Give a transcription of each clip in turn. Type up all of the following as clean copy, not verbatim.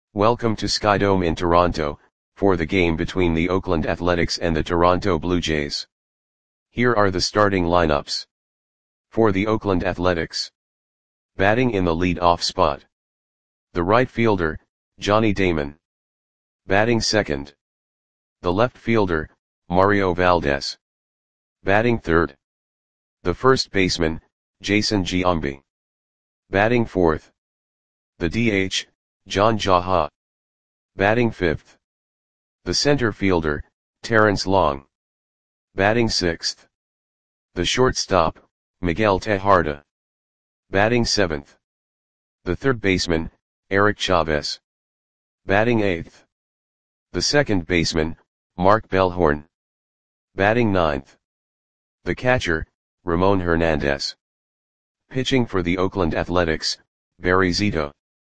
Welcome to Skydome in Toronto, for the game between the Oakland Athletics and the Toronto Blue Jays. Here are the starting lineups. For the Oakland Athletics. Batting in the lead-off spot. The right fielder, Johnny Damon. Batting second. The left fielder, Mario Valdez. Batting third. The first baseman, Jason Giambi. Batting fourth. The DH, John Jaha. Batting fifth. The center fielder, Terrence Long. Batting sixth. The shortstop, Miguel Tejada. Batting seventh. The third baseman, Eric Chavez. Batting eighth. The second baseman, Mark Bellhorn. Batting ninth. The catcher, Ramon Hernandez. Pitching for the Oakland Athletics, Barry Zito.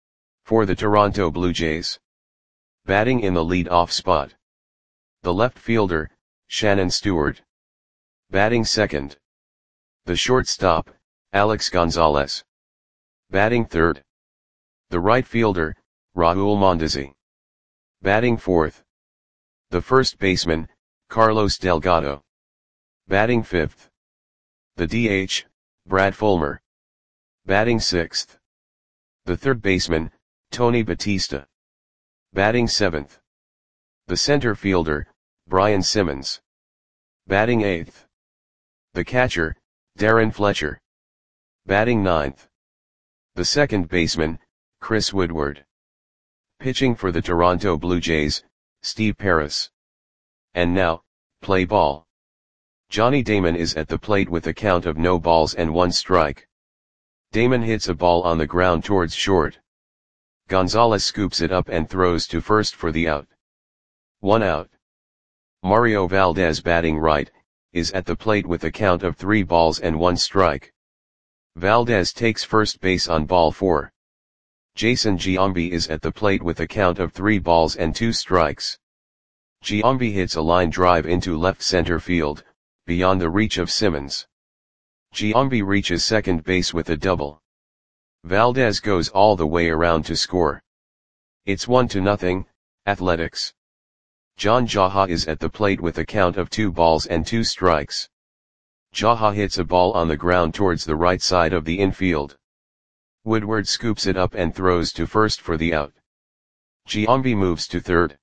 For the Toronto Blue Jays. Batting in the lead-off spot. The left fielder, Shannon Stewart. Batting second. The shortstop, Alex Gonzalez. Batting third. The right fielder, Raul Mondesi. Batting fourth. The first baseman, Carlos Delgado. Batting fifth. The DH, Brad Fulmer. Batting sixth. The third baseman, Tony Batista. Batting seventh. The center fielder, Brian Simmons. Batting eighth. The catcher, Darren Fletcher. Batting ninth. The second baseman, Chris Woodward. Pitching for the Toronto Blue Jays, Steve Paris. And now, play ball. Johnny Damon is at the plate with a count of no balls and one strike. Damon hits a ball on the ground towards short. Gonzalez scoops it up and throws to first for the out. 1 out. Mario Valdez, batting right, is at the plate with a count of 3 balls and 1 strike. Valdez takes first base on ball 4. Jason Giambi is at the plate with a count of 3 balls and 2 strikes. Giambi hits a line drive into left center field, beyond the reach of Simmons. Giambi reaches second base with a double. Valdez goes all the way around to score. It's 1-0, Athletics. John Jaha is at the plate with a count of 2 balls and 2 strikes. Jaha hits a ball on the ground towards the right side of the infield. Woodward scoops it up and throws to first for the out. Giambi moves to third.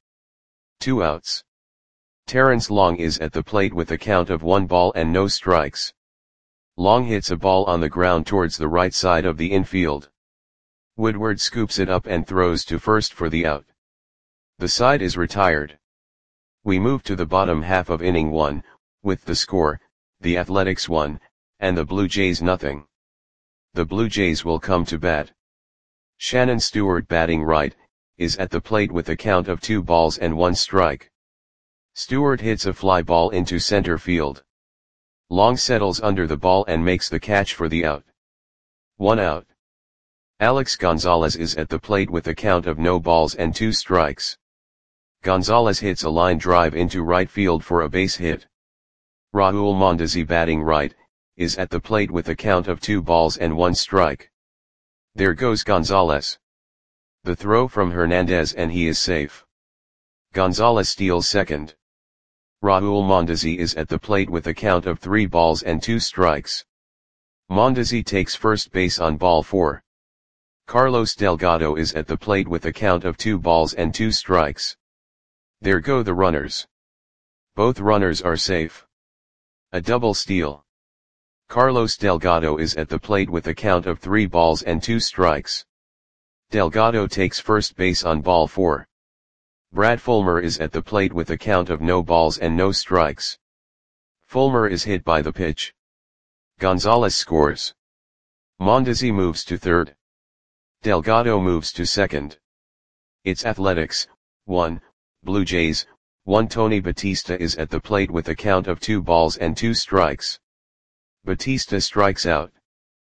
2 outs. Terrence Long is at the plate with a count of 1 ball and no strikes. Long hits a ball on the ground towards the right side of the infield. Woodward scoops it up and throws to first for the out. The side is retired. We move to the bottom half of inning 1, with the score, the Athletics 1, and the Blue Jays 0. The Blue Jays will come to bat. Shannon Stewart, batting right, is at the plate with a count of 2 balls and 1 strike. Stewart hits a fly ball into center field. Long settles under the ball and makes the catch for the out. 1 out. Alex Gonzalez is at the plate with a count of no balls and 2 strikes. Gonzalez hits a line drive into right field for a base hit. Raul Mondesi, batting right, is at the plate with a count of 2 balls and 1 strike. There goes Gonzalez. The throw from Hernandez and he is safe. Gonzalez steals second. Raul Mondesi is at the plate with a count of 3 balls and 2 strikes. Mondesi takes first base on ball 4. Carlos Delgado is at the plate with a count of 2 balls and 2 strikes. There go the runners. Both runners are safe. A double steal. Carlos Delgado is at the plate with a count of 3 balls and 2 strikes. Delgado takes first base on ball 4. Brad Fulmer is at the plate with a count of no balls and no strikes. Fulmer is hit by the pitch. Gonzalez scores. Mondesi moves to third. Delgado moves to second. It's Athletics 1, Blue Jays 1. Tony Batista is at the plate with a count of 2 balls and 2 strikes. Batista strikes out.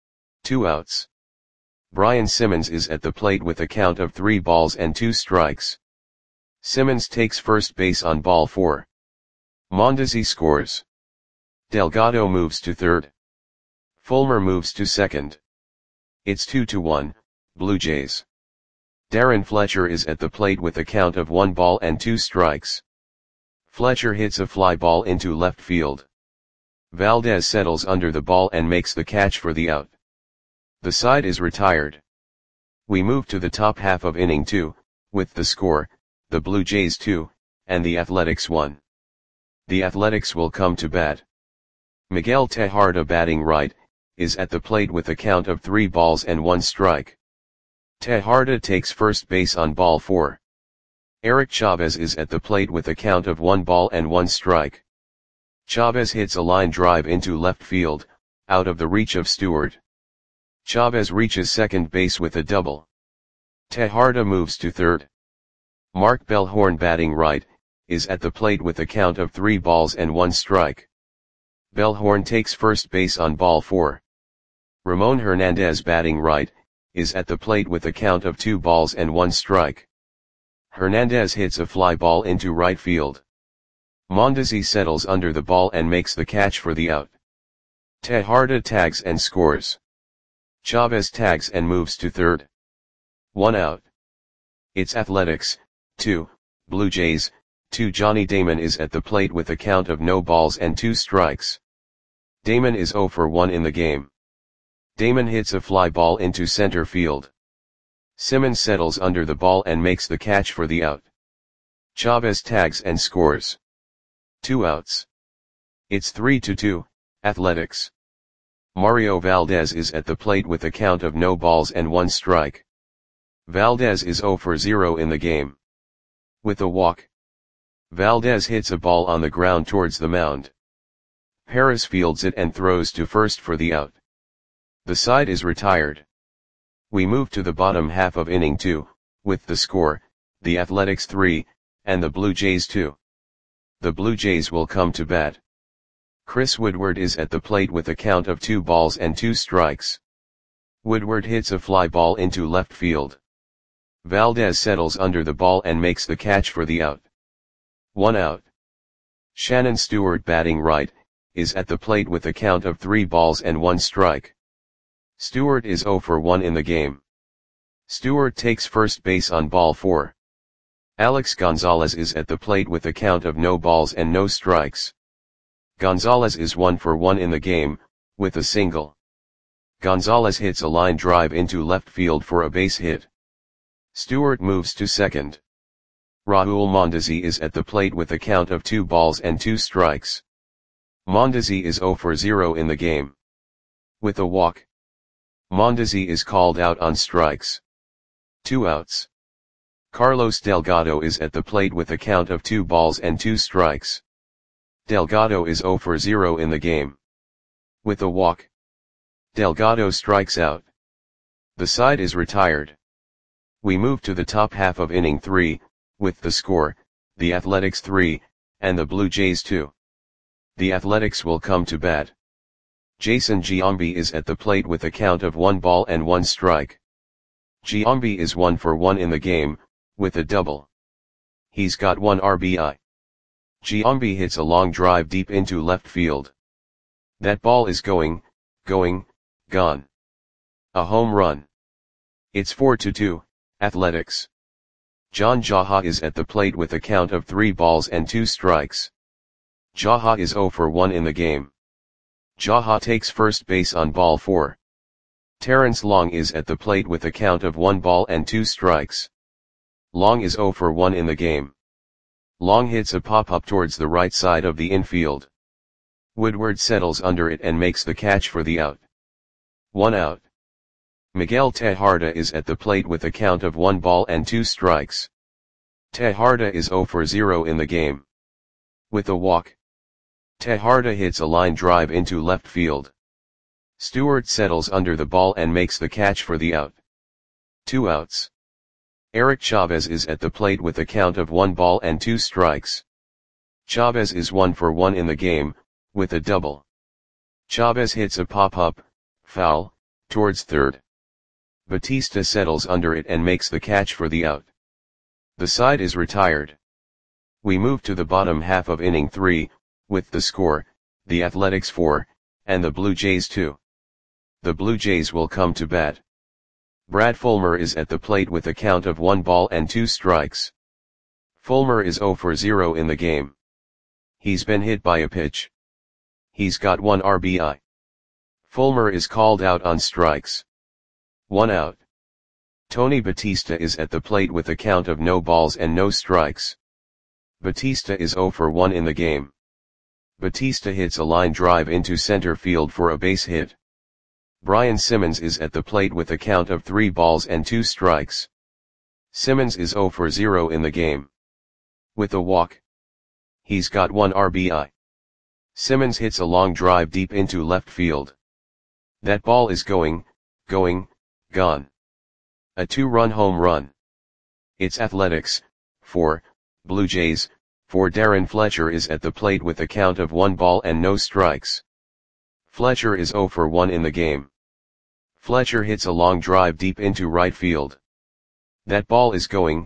2 outs. Brian Simmons is at the plate with a count of 3 balls and 2 strikes. Simmons takes first base on ball 4. Mondesi scores. Delgado moves to third. Fulmer moves to second. It's 2-1, Blue Jays. Darren Fletcher is at the plate with a count of 1 ball and 2 strikes. Fletcher hits a fly ball into left field. Valdez settles under the ball and makes the catch for the out. The side is retired. We move to the top half of inning 2, with the score, the Blue Jays 2, and the Athletics 1. The Athletics will come to bat. Miguel Tejada, batting right, is at the plate with a count of 3 balls and 1 strike. Tejada takes first base on ball 4. Eric Chavez is at the plate with a count of 1 ball and 1 strike. Chavez hits a line drive into left field, out of the reach of Stewart. Chavez reaches second base with a double. Tejada moves to third. Mark Bellhorn, batting right, is at the plate with a count of 3 balls and 1 strike. Bellhorn takes first base on ball 4. Ramon Hernandez, batting right, is at the plate with a count of 2 balls and 1 strike. Hernandez hits a fly ball into right field. Mondesi settles under the ball and makes the catch for the out. Tejada tags and scores. Chavez tags and moves to third. 1 out. It's Athletics, 2, Blue Jays, 2. Johnny Damon is at the plate with a count of no balls and 2 strikes. Damon is 0 for 1 in the game. Damon hits a fly ball into center field. Simmons settles under the ball and makes the catch for the out. Chavez tags and scores. 2 outs. It's 3-2, Athletics. Mario Valdez is at the plate with a count of no balls and 1 strike. Valdez is 0 for 0 in the game. With a walk. Valdez hits a ball on the ground towards the mound. Paris fields it and throws to first for the out. The side is retired. We move to the bottom half of inning 2, with the score, the Athletics 3, and the Blue Jays 2. The Blue Jays will come to bat. Chris Woodward is at the plate with a count of 2 balls and 2 strikes. Woodward hits a fly ball into left field. Valdez settles under the ball and makes the catch for the out. 1 out. Shannon Stewart, batting right, is at the plate with a count of 3 balls and 1 strike. Stewart is 0 for 1 in the game. Stewart takes first base on ball 4. Alex Gonzalez is at the plate with a count of no balls and no strikes. Gonzalez is 1 for 1 in the game, with a single. Gonzalez hits a line drive into left field for a base hit. Stewart moves to second. Raul Mondesi is at the plate with a count of 2 balls and 2 strikes. Mondesi is 0 for 0 in the game. With a walk. Mondesi is called out on strikes. 2 outs. Carlos Delgado is at the plate with a count of 2 balls and 2 strikes. Delgado is 0 for 0 in the game. With a walk. Delgado strikes out. The side is retired. We move to the top half of inning 3, with the score, the Athletics 3, and the Blue Jays 2. The Athletics will come to bat. Jason Giambi is at the plate with a count of 1 ball and 1 strike. Giambi is 1 for 1 in the game, with a double. He's got 1 RBI. Giambi hits a long drive deep into left field. That ball is going, gone. A home run. It's 4-2, Athletics. John Jaha is at the plate with a count of 3 balls and 2 strikes. Jaha is 0 for 1 in the game. Jaha takes first base on ball 4. Terrence Long is at the plate with a count of 1 ball and 2 strikes. Long is 0 for 1 in the game. Long hits a pop-up towards the right side of the infield. Woodward settles under it and makes the catch for the out. 1 out. Miguel Tejada is at the plate with a count of 1 ball and 2 strikes. Tejada is 0 for 0 in the game. With a walk. Tejada hits a line drive into left field. Stewart settles under the ball and makes the catch for the out. 2 outs. Eric Chavez is at the plate with a count of 1 ball and 2 strikes. Chavez is 1 for 1 in the game, with a double. Chavez hits a pop-up, foul, towards third. Batista settles under it and makes the catch for the out. The side is retired. We move to the bottom half of inning 3, with the score, the Athletics 4, and the Blue Jays 2. The Blue Jays will come to bat. Brad Fulmer is at the plate with a count of 1 ball and 2 strikes. Fulmer is 0 for 0 in the game. He's been hit by a pitch. He's got 1 RBI. Fulmer is called out on strikes. 1 out. Tony Batista is at the plate with a count of no balls and no strikes. Batista is 0 for 1 in the game. Batista hits a line drive into center field for a base hit. Brian Simmons is at the plate with a count of 3 balls and 2 strikes. Simmons is 0 for 0 in the game. With a walk. He's got 1 RBI. Simmons hits a long drive deep into left field. That ball is gone. A 2-run home run. It's Athletics, 4, Blue Jays, 4. Darren Fletcher is at the plate with a count of 1 ball and no strikes. Fletcher is 0 for 1 in the game. Fletcher hits a long drive deep into right field. That ball is gone.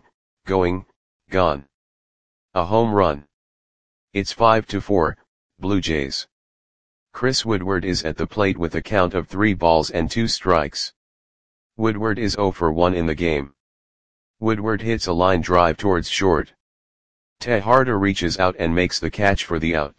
A home run. It's 5-4, Blue Jays. Chris Woodward is at the plate with a count of 3 balls and 2 strikes. Woodward is 0 for 1 in the game. Woodward hits a line drive towards short. Tejada reaches out and makes the catch for the out.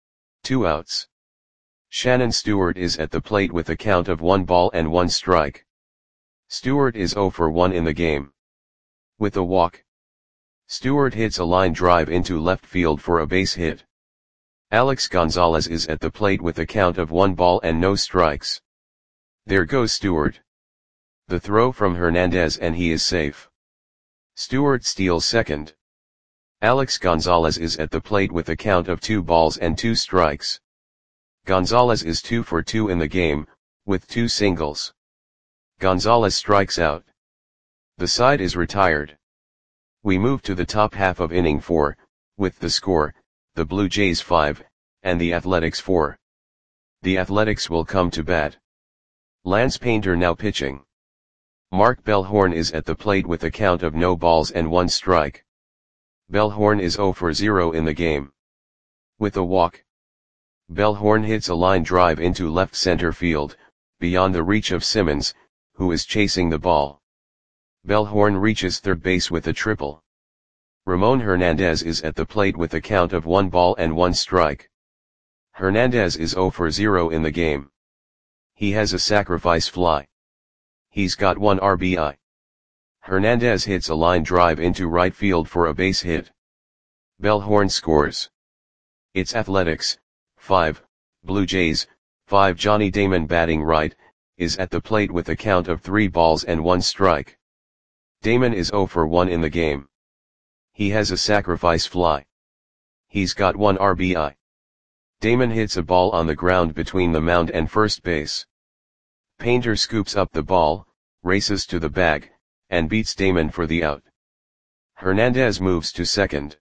2 outs. Shannon Stewart is at the plate with a count of 1 ball and 1 strike. Stewart is 0 for 1 in the game. With a walk. Stewart hits a line drive into left field for a base hit. Alex Gonzalez is at the plate with a count of 1 ball and no strikes. There goes Stewart. The throw from Hernandez and he is safe. Stewart steals second. Alex Gonzalez is at the plate with a count of 2 balls and 2 strikes. Gonzalez is 2 for 2 in the game, with 2 singles. Gonzalez strikes out. The side is retired. We move to the top half of inning 4, with the score, the Blue Jays 5, and the Athletics 4. The Athletics will come to bat. Lance Painter now pitching. Mark Bellhorn is at the plate with a count of no balls and 1 strike. Bellhorn is 0 for 0 in the game. With a walk. Bellhorn hits a line drive into left center field, beyond the reach of Simmons, who is chasing the ball. Bellhorn reaches third base with a triple. Ramon Hernandez is at the plate with a count of 1 ball and 1 strike. Hernandez is 0 for 0 in the game. He has a sacrifice fly. He's got 1 RBI. Hernandez hits a line drive into right field for a base hit. Bellhorn scores. It's Athletics, 5, Blue Jays, 5. Johnny Damon batting right, is at the plate with a count of 3 balls and 1 strike. Damon is 0 for 1 in the game. He has a sacrifice fly. He's got 1 RBI. Damon hits a ball on the ground between the mound and first base. Painter scoops up the ball, races to the bag, and beats Damon for the out. Hernandez moves to second.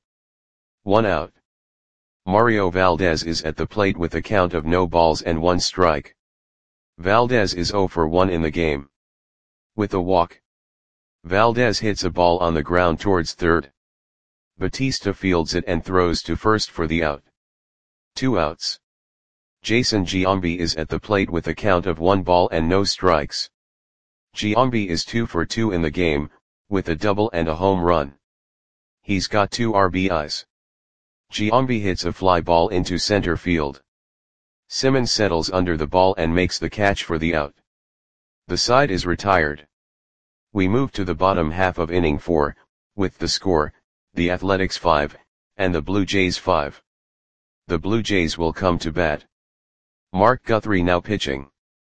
1 out. Mario Valdez is at the plate with a count of no balls and 1 strike. Valdez is 0 for 1 in the game. With a walk. Valdez hits a ball on the ground towards third. Batista fields it and throws to first for the out. 2 outs. Jason Giambi is at the plate with a count of 1 ball and no strikes. Giambi is 2 for 2 in the game, with a double and a home run. He's got 2 RBIs. Giambi hits a fly ball into center field. Simmons settles under the ball and makes the catch for the out. The side is retired. We move to the bottom half of inning 4, with the score, the Athletics 5, and the Blue Jays 5. The Blue Jays will come to bat. Mark Guthrie now pitching.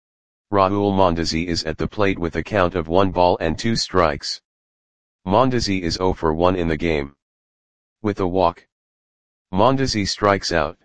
Raul Mondesi is at the plate with a count of 1 ball and 2 strikes. Mondesi is 0 for 1 in the game. With a walk. Mondesi strikes out.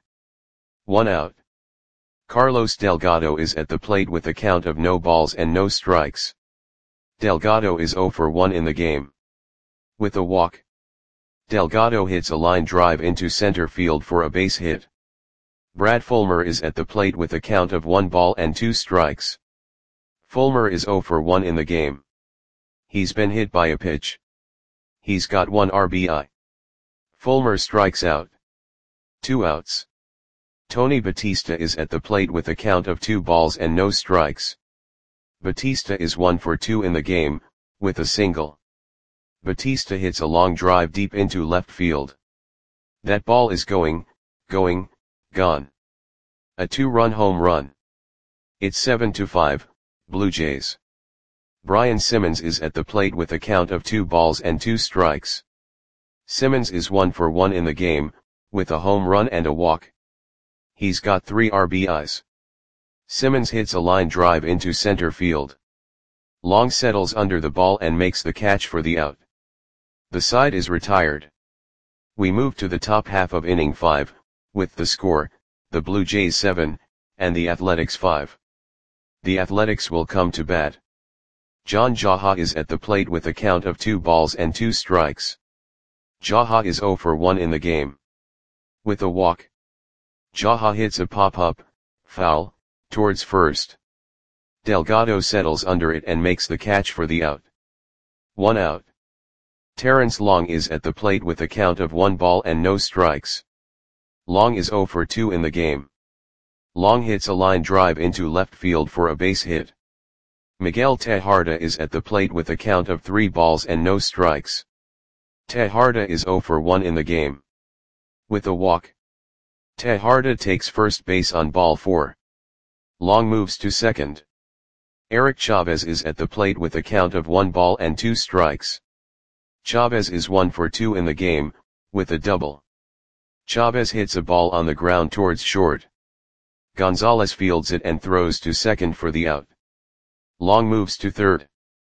1 out. Carlos Delgado is at the plate with a count of no balls and no strikes. Delgado is 0 for 1 in the game. With a walk. Delgado hits a line drive into center field for a base hit. Brad Fulmer is at the plate with a count of 1 ball and 2 strikes. Fulmer is 0 for 1 in the game. He's been hit by a pitch. He's got 1 RBI. Fulmer strikes out. 2 outs. Tony Batista is at the plate with a count of 2 balls and no strikes. Batista is 1 for 2 in the game, with a single. Batista hits a long drive deep into left field. That ball is going, gone. A 2-run home run. It's 7-5, Blue Jays. Brian Simmons is at the plate with a count of 2 balls and 2 strikes. Simmons is 1 for 1 in the game, with a home run and a walk. He's got 3 RBIs. Simmons hits a line drive into center field. Long settles under the ball and makes the catch for the out. The side is retired. We move to the top half of inning 5, with the score, the Blue Jays 7, and the Athletics 5. The Athletics will come to bat. John Jaha is at the plate with a count of 2 balls and 2 strikes. Jaha is 0 for 1 in the game. With a walk. Jaha hits a pop-up, foul, towards first. Delgado settles under it and makes the catch for the out. 1 out. Terrence Long is at the plate with a count of 1 ball and no strikes. Long is 0 for 2 in the game. Long hits a line drive into left field for a base hit. Miguel Tejada is at the plate with a count of 3 balls and no strikes. Tejada is 0 for 1 in the game. With a walk. Tejada takes first base on ball 4. Long moves to second. Eric Chavez is at the plate with a count of 1 ball and 2 strikes. Chavez is 1 for 2 in the game, with a double. Chavez hits a ball on the ground towards short. Gonzalez fields it and throws to second for the out. Long moves to third.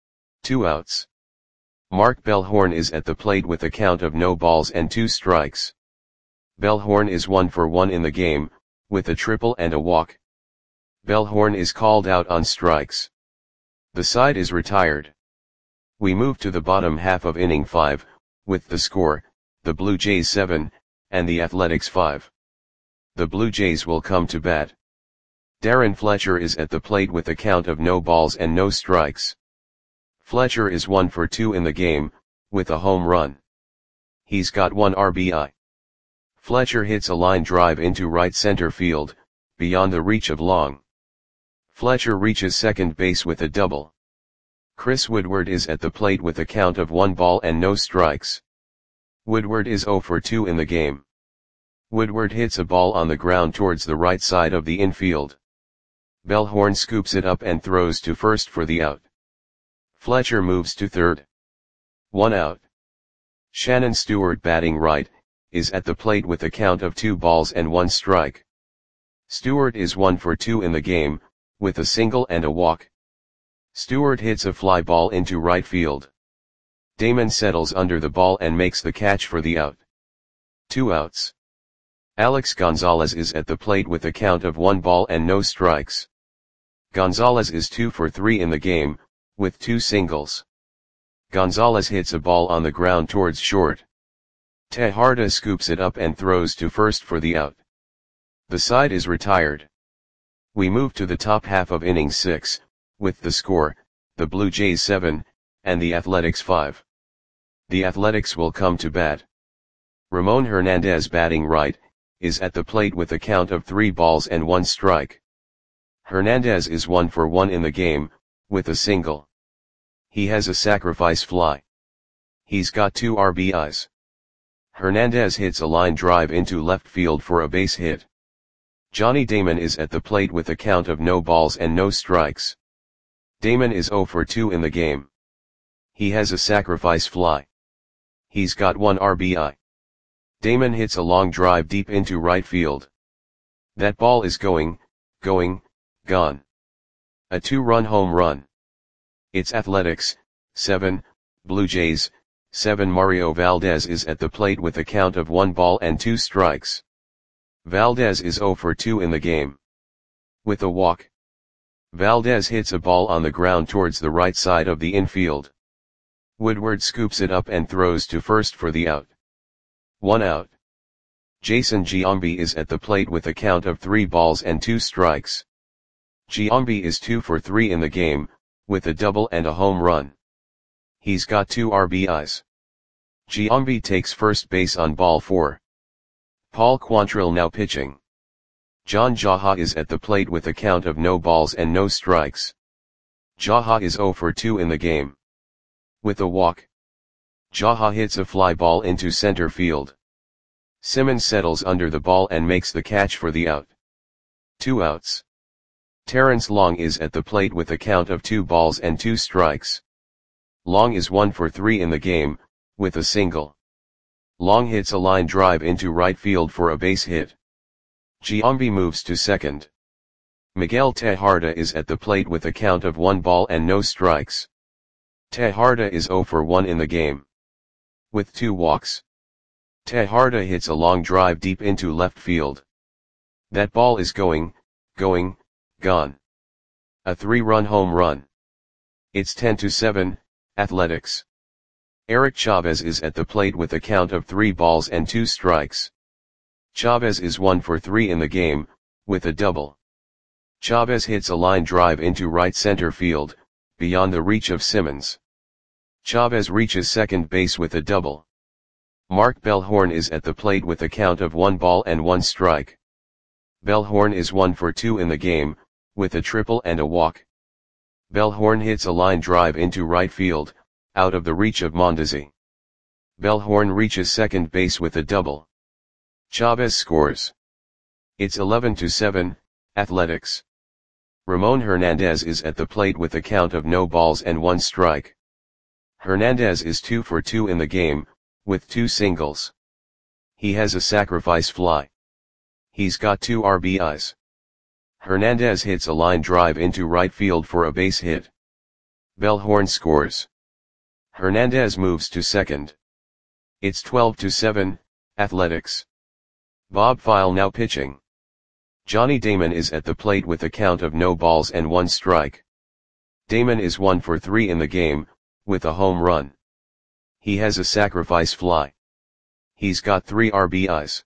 2 outs. Mark Bellhorn is at the plate with a count of no balls and 2 strikes. Bellhorn is 1 for 1 in the game, with a triple and a walk. Bellhorn is called out on strikes. The side is retired. We move to the bottom half of inning 5, with the score, the Blue Jays 7, and the Athletics 5. The Blue Jays will come to bat. Darren Fletcher is at the plate with a count of no balls and no strikes. Fletcher is 1 for 2 in the game, with a home run. He's got 1 RBI. Fletcher hits a line drive into right center field, beyond the reach of Long. Fletcher reaches second base with a double. Chris Woodward is at the plate with a count of 1 ball and no strikes. Woodward is 0 for 2 in the game. Woodward hits a ball on the ground towards the right side of the infield. Bellhorn scoops it up and throws to first for the out. Fletcher moves to third. 1 out. Shannon Stewart, batting right, is at the plate with a count of 2 balls and 1 strike. Stewart is 1 for 2 in the game, with a single and a walk. Stewart hits a fly ball into right field. Damon settles under the ball and makes the catch for the out. 2 outs. Alex Gonzalez is at the plate with a count of 1 ball and no strikes. Gonzalez is 2 for 3 in the game, with 2 singles. Gonzalez hits a ball on the ground towards short. Tejada scoops it up and throws to first for the out. The side is retired. We move to the top half of inning 6, with the score, the Blue Jays 7, and the Athletics 5. The Athletics will come to bat. Ramon Hernandez, batting right, is at the plate with a count of 3 balls and 1 strike. Hernandez is 1 for 1 in the game, with a single. He has a sacrifice fly. He's got 2 RBIs. Hernandez hits a line drive into left field for a base hit. Johnny Damon is at the plate with a count of no balls and no strikes. Damon is 0 for 2 in the game. He has a sacrifice fly. He's got 1 RBI. Damon hits a long drive deep into right field. That ball is going, gone. A 2-run home run. It's Athletics 7, Blue Jays 7. Mario Valdez is at the plate with a count of 1 ball and 2 strikes. Valdez is 0 for 2 in the game. With a walk. Valdez hits a ball on the ground towards the right side of the infield. Woodward scoops it up and throws to first for the out. 1 out. Jason Giambi is at the plate with a count of 3 balls and 2 strikes. Giambi is 2 for 3 in the game, with a double and a home run. He's got 2 RBIs. Giambi takes first base on ball 4. Paul Quantrill now pitching. John Jaha is at the plate with a count of no balls and no strikes. Jaha is 0 for 2 in the game. With a walk, Jaha hits a fly ball into center field. Simmons settles under the ball and makes the catch for the out. 2 outs. Terrence Long is at the plate with a count of 2 balls and 2 strikes. Long is 1 for 3 in the game, with a single. Long hits a line drive into right field for a base hit. Giambi moves to second. Miguel Tejada is at the plate with a count of 1 ball and no strikes. Tejada is 0 for 1 in the game. With 2 walks, Tejada hits a long drive deep into left field. That ball is gone. A 3-run home run. It's 10-7, Athletics. Eric Chavez is at the plate with a count of 3 balls and 2 strikes. Chavez is 1 for 3 in the game, with a double. Chavez hits a line drive into right center field, beyond the reach of Simmons. Chavez reaches second base with a double. Mark Bellhorn is at the plate with a count of 1 ball and 1 strike. Bellhorn is 1 for 2 in the game, with a triple and a walk. Bellhorn hits a line drive into right field, out of the reach of Mondesi. Bellhorn reaches second base with a double. Chavez scores. It's 11-7, Athletics. Ramon Hernandez is at the plate with a count of no balls and 1 strike. Hernandez is 2 for 2 in the game, with 2 singles. He has a sacrifice fly. He's got 2 RBIs. Hernandez hits a line drive into right field for a base hit. Bellhorn scores. Hernandez moves to second. It's 12-7, Athletics. Bob File now pitching. Johnny Damon is at the plate with a count of no balls and 1 strike. Damon is 1 for 3 in the game, with a home run. He has a sacrifice fly. He's got 3 RBIs.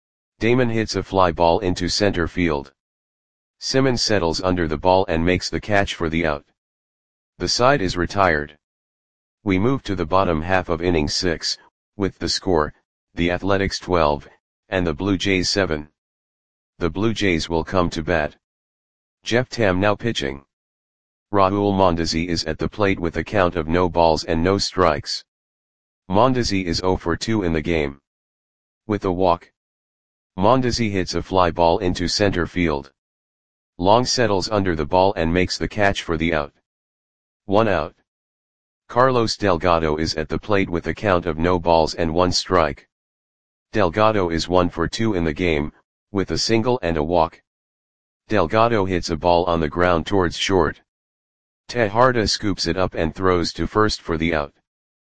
Damon hits a fly ball into center field. Simmons settles under the ball and makes the catch for the out. The side is retired. We move to the bottom half of inning 6, with the score, the Athletics 12, and the Blue Jays 7. The Blue Jays will come to bat. Jeff Tam now pitching. Raul Mondesi is at the plate with a count of no balls and no strikes. Mondesi is 0 for 2 in the game. With a walk, Mondesi hits a fly ball into center field. Long settles under the ball and makes the catch for the out. 1 out. Carlos Delgado is at the plate with a count of no balls and 1 strike. Delgado is 1 for 2 in the game, with a single and a walk. Delgado hits a ball on the ground towards short. Tejada scoops it up and throws to first for the out.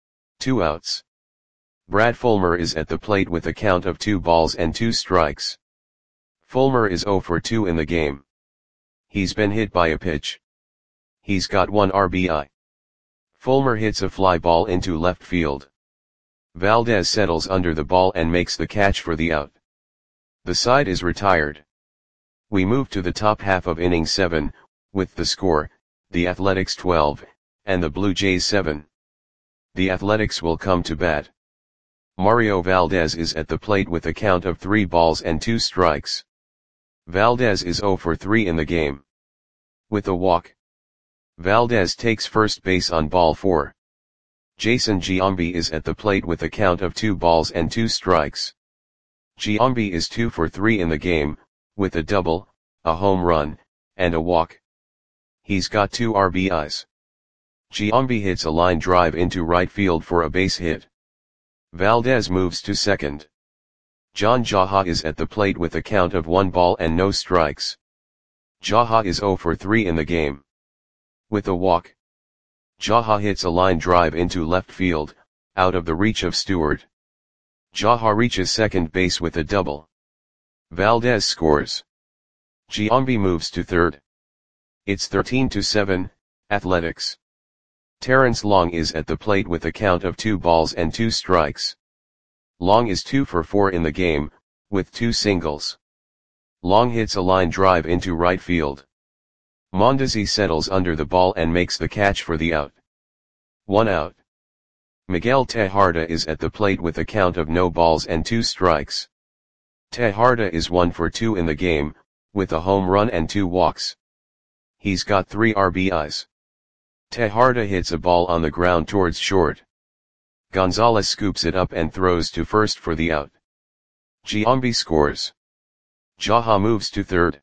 2 outs. Brad Fulmer is at the plate with a count of 2 balls and 2 strikes. Fulmer is 0 for 2 in the game. He's been hit by a pitch. He's got 1 RBI. Fulmer hits a fly ball into left field. Valdez settles under the ball and makes the catch for the out. The side is retired. We move to the top half of inning 7, with the score, the Athletics 12, and the Blue Jays 7. The Athletics will come to bat. Mario Valdez is at the plate with a count of 3 balls and 2 strikes. Valdez is 0 for 3 in the game. With a walk, Valdez takes first base on ball 4. Jason Giambi is at the plate with a count of 2 balls and 2 strikes. Giambi is 2 for 3 in the game, with a double, a home run, and a walk. He's got 2 RBIs. Giambi hits a line drive into right field for a base hit. Valdez moves to second. John Jaha is at the plate with a count of 1 ball and no strikes. Jaha is 0 for 3 in the game. With a walk, Jaha hits a line drive into left field, out of the reach of Stewart. Jaha reaches second base with a double. Valdez scores. Giambi moves to third. It's 13-7, Athletics. Terrence Long is at the plate with a count of 2 balls and 2 strikes. Long is 2 for 4 in the game, with 2 singles. Long hits a line drive into right field. Mondesi settles under the ball and makes the catch for the out. 1 out. Miguel Tejada is at the plate with a count of no balls and 2 strikes. Tejada is 1 for 2 in the game, with a home run and 2 walks. He's got 3 RBIs. Tejarda hits a ball on the ground towards short. Gonzalez scoops it up and throws to first for the out. Giambi scores. Jaha moves to third.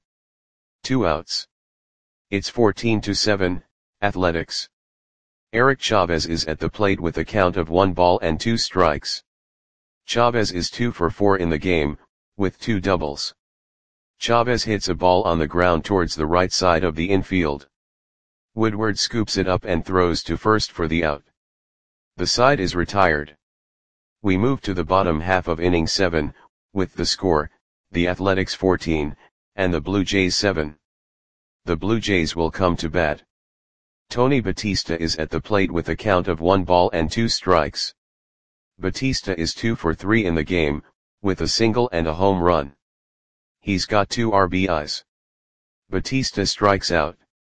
2 outs. It's 14-7, Athletics. Eric Chavez is at the plate with a count of 1 ball and 2 strikes. Chavez is 2 for 4 in the game, with 2 doubles. Chavez hits a ball on the ground towards the right side of the infield. Woodward scoops it up and throws to first for the out. The side is retired. We move to the bottom half of inning 7, with the score, the Athletics 14, and the Blue Jays 7. The Blue Jays will come to bat. Tony Batista is at the plate with a count of 1 ball and 2 strikes. Batista is 2 for 3 in the game, with a single and a home run. He's got 2 RBIs. Batista strikes out.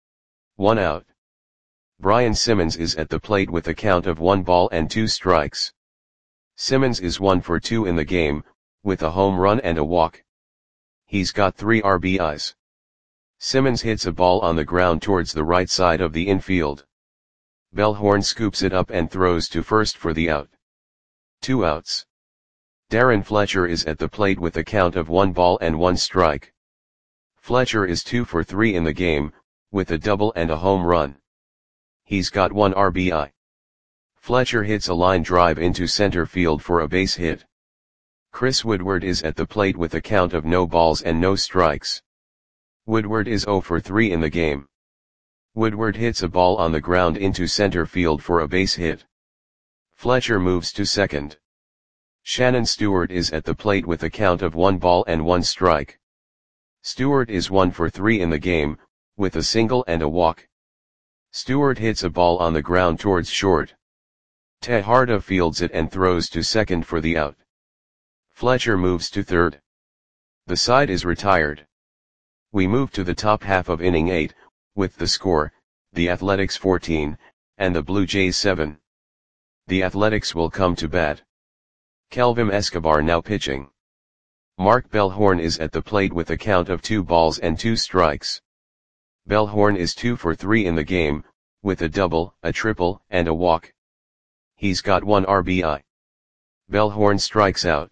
1 out. Brian Simmons is at the plate with a count of 1 ball and 2 strikes. Simmons is 1 for 2 in the game, with a home run and a walk. He's got 3 RBIs. Simmons hits a ball on the ground towards the right side of the infield. Bellhorn scoops it up and throws to first for the out. 2 outs. Darren Fletcher is at the plate with a count of 1 ball and 1 strike. Fletcher is 2 for 3 in the game, with a double and a home run. He's got 1 RBI. Fletcher hits a line drive into center field for a base hit. Chris Woodward is at the plate with a count of no balls and no strikes. Woodward is 0 for 3 in the game. Woodward hits a ball on the ground into center field for a base hit. Fletcher moves to second. Shannon Stewart is at the plate with a count of 1 ball and 1 strike. Stewart is 1 for 3 in the game, with a single and a walk. Stewart hits a ball on the ground towards short. Tejarda fields it and throws to second for the out. Fletcher moves to third. The side is retired. We move to the top half of inning 8, with the score, the Athletics 14, and the Blue Jays 7. The Athletics will come to bat. Kelvin Escobar now pitching. Mark Bellhorn is at the plate with a count of 2 balls and 2 strikes. Bellhorn is 2 for 3 in the game, with a double, a triple, and a walk. He's got 1 RBI. Bellhorn strikes out.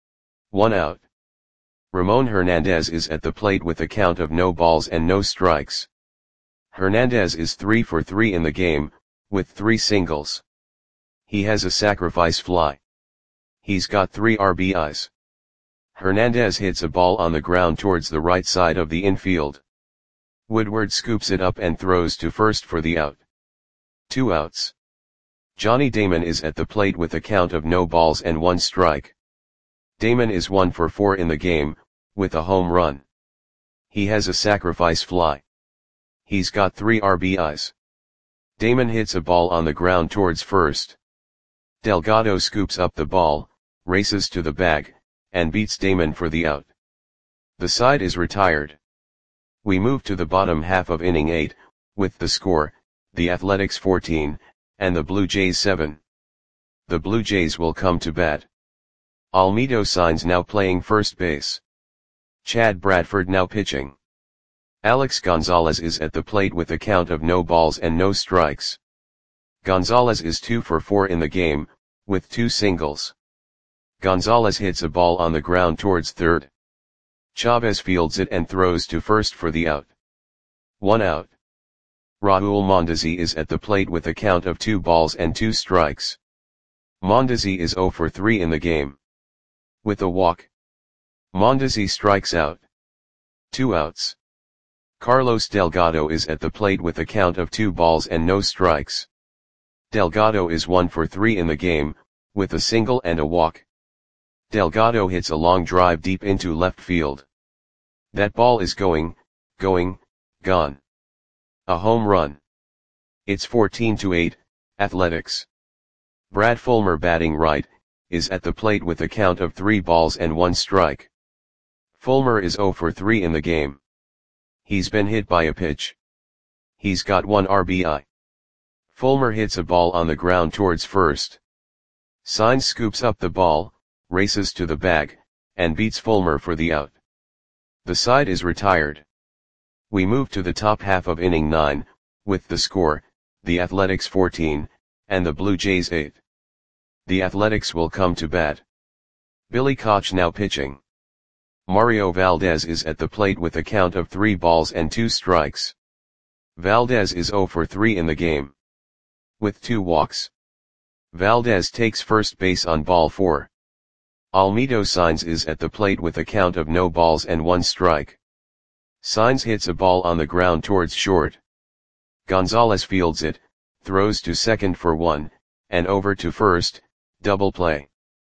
1 out. Ramon Hernandez is at the plate with a count of no balls and no strikes. Hernandez is 3 for 3 in the game, with 3 singles. He has a sacrifice fly. He's got 3 RBIs. Hernandez hits a ball on the ground towards the right side of the infield. Woodward scoops it up and throws to first for the out. 2 outs. Johnny Damon is at the plate with a count of no balls and 1 strike. Damon is 1 for 4 in the game, with a home run. He has a sacrifice fly. He's got 3 RBIs. Damon hits a ball on the ground towards first. Delgado scoops up the ball, races to the bag, and beats Damon for the out. The side is retired. We move to the bottom half of inning 8, with the score, the Athletics 14, and the Blue Jays 7. The Blue Jays will come to bat. Almedo Sainz now playing first base. Chad Bradford now pitching. Alex Gonzalez is at the plate with a count of no balls and no strikes. Gonzalez is 2 for 4 in the game, with 2 singles. Gonzalez hits a ball on the ground towards third. Chavez fields it and throws to first for the out. 1 out. Raul Mondesi is at the plate with a count of 2 balls and 2 strikes. Mondesi is 0 for 3 in the game. With a walk. Mondesi strikes out. 2 outs. Carlos Delgado is at the plate with a count of 2 balls and no strikes. Delgado is 1 for 3 in the game, with a single and a walk. Delgado hits a long drive deep into left field. That ball is going, gone. A home run. It's 14-8, Athletics. Brad Fulmer batting right, is at the plate with a count of 3 balls and 1 strike. Fulmer is 0 for 3 in the game. He's been hit by a pitch. He's got 1 RBI. Fulmer hits a ball on the ground towards first. Sainz scoops up the ball, races to the bag, and beats Fulmer for the out. The side is retired. We move to the top half of inning 9, with the score, the Athletics 14, and the Blue Jays 8. The Athletics will come to bat. Billy Koch now pitching. Mario Valdez is at the plate with a count of 3 balls and 2 strikes. Valdez is 0 for 3 in the game, with 2 walks. Valdez takes first base on ball 4. Almedo Sainz is at the plate with a count of no balls and 1 strike. Sainz hits a ball on the ground towards short. Gonzalez fields it, throws to second for 1, and over to first, double play.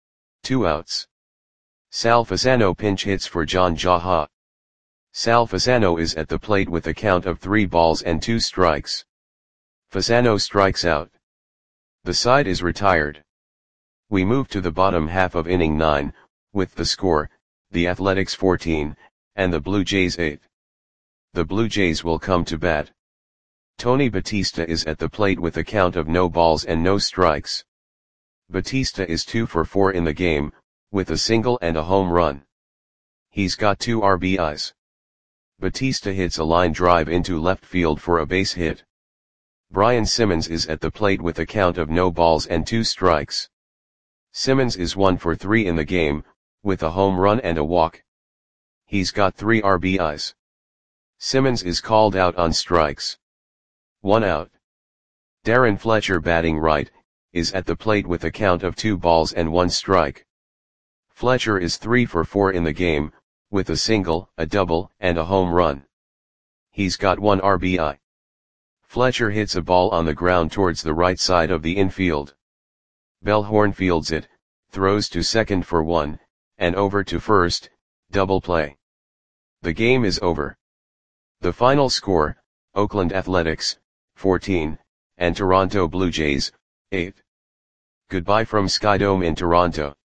2 outs. Sal Fasano pinch hits for John Jaha. Sal Fasano is at the plate with a count of 3 balls and 2 strikes. Fasano strikes out. The side is retired. We move to the bottom half of inning 9, with the score, the Athletics 14, and the Blue Jays 8. The Blue Jays will come to bat. Tony Batista is at the plate with a count of no balls and no strikes. Batista is 2 for 4 in the game, with a single and a home run. He's got 2 RBIs. Batista hits a line drive into left field for a base hit. Brian Simmons is at the plate with a count of no balls and 2 strikes. Simmons is 1 for 3 in the game, with a home run and a walk. He's got 3 RBIs. Simmons is called out on strikes. 1 out. Darren Fletcher batting right, is at the plate with a count of 2 balls and 1 strike. Fletcher is 3 for 4 in the game, with a single, a double, and a home run. He's got 1 RBI. Fletcher hits a ball on the ground towards the right side of the infield. Bellhorn fields it, throws to second for 1, and over to first, double play. The game is over. The final score, Oakland Athletics, 14, and Toronto Blue Jays, 8. Goodbye from Skydome in Toronto.